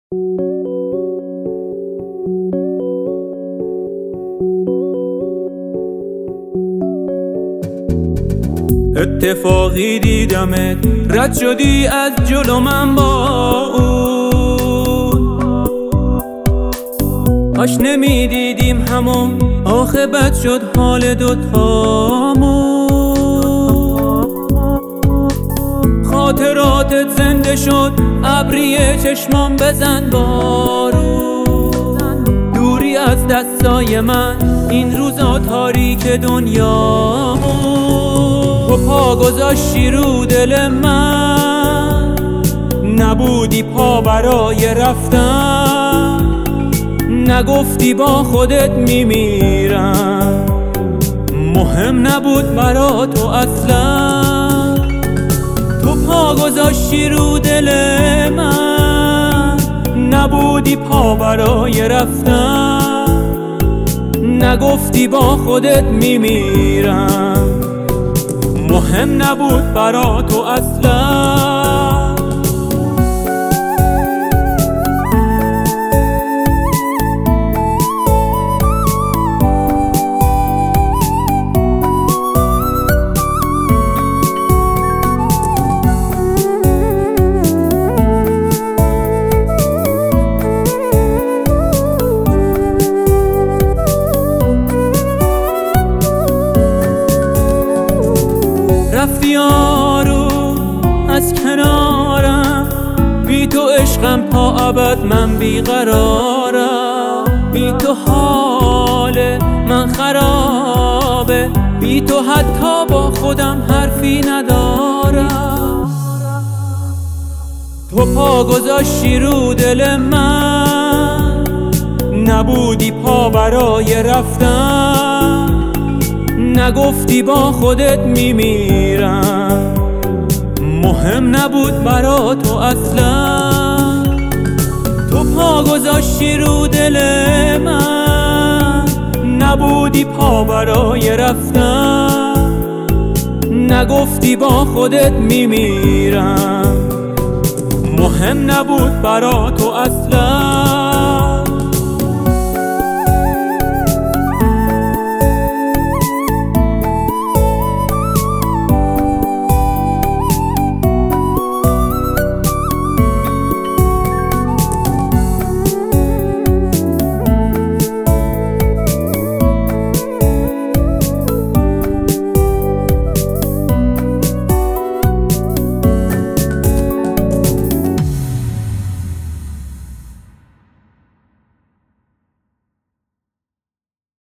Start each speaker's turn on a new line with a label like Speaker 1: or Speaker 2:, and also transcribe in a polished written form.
Speaker 1: اتفاقی دیدمت رد شدی از جلو من با اون کاش نمیدیدیم همون آخه بد شد حال دوتامون خاطراتت زنده شد ابری چشمام بزن بارون دوری از دستای من این روزا تاریک دنیامون تو پا گذاشتی رو دل من نبودی پا برای رفتن نگفتی با خودت میمیرم مهم نبود برا تو اصلا تو پا گذاشتی رو دل من نبودی پا برای رفتن نگفتی با خودت میمیرم مهم نبود برا تو اصلا رفتی آروم از کنارم بی تو عشقم تا ابد من بیقرارم بی تو حال من خرابه بی تو حتی با خودم حرفی ندارم تو پا گذاشتی رو دل من نبودی پا برای رفتن نگفتی با خودت میمیرم مهم نبود برا تو اصلا تو پا گذاشتی رو دل من نبودی پا برای رفتن نگفتی با خودت میمیرم مهم نبود برا تو اصلا